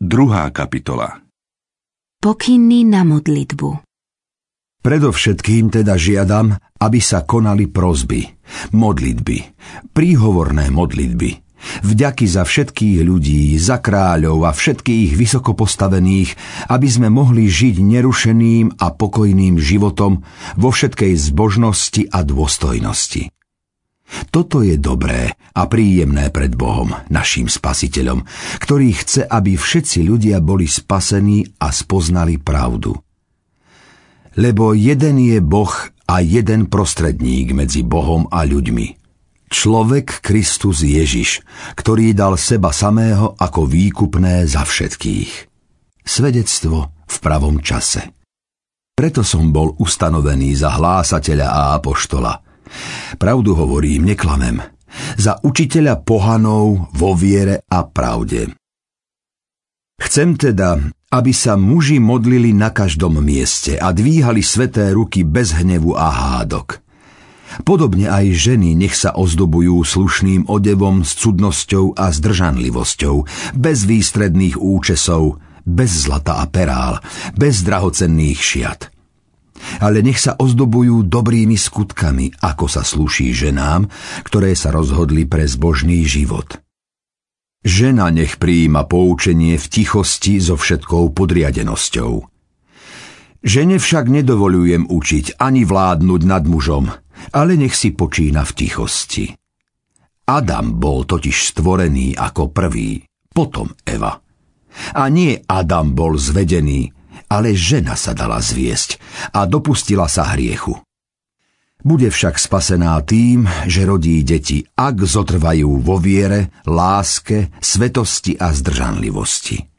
2. kapitola. Pokyny na modlitbu. Predovšetkým teda žiadam, aby sa konali prosby, modlitby, príhovorné modlitby, vďaky za všetkých ľudí, za kráľov a všetkých vysoko postavených, aby sme mohli žiť nerušeným a pokojným životom vo všetkej zbožnosti a dôstojnosti. Toto je dobré a príjemné pred Bohom, naším Spasiteľom, ktorý chce, aby všetci ľudia boli spasení a spoznali pravdu. Lebo jeden je Boh a jeden prostredník medzi Bohom a ľuďmi. Človek Kristus Ježiš, ktorý dal seba samého ako výkupné za všetkých. Svedectvo v pravom čase. Preto som bol ustanovený za hlásateľa a apoštola. Pravdu hovorím, neklamem. Za učiteľa pohanov vo viere a pravde. Chcem teda, aby sa muži modlili na každom mieste a dvíhali sväté ruky bez hnevu a hádok. Podobne aj ženy nech sa ozdobujú slušným odevom s cudnosťou a zdržanlivosťou, bez výstredných účesov, bez zlata a perál, bez drahocenných šiat. Ale nech sa ozdobujú dobrými skutkami, ako sa slúší ženám, ktoré sa rozhodli pre zbožný život. Žena nech prijíma poučenie v tichosti so všetkou podriadenosťou. Žene však nedovoľujem učiť ani vládnuť nad mužom, ale nech si počína v tichosti. Adam bol totiž stvorený ako prvý, potom Eva. A nie Adam bol zvedený, ale žena sa dala zviesť a dopustila sa hriechu. Bude však spasená tým, že rodí deti, ak zotrvajú vo viere, láske, svetosti a zdržanlivosti.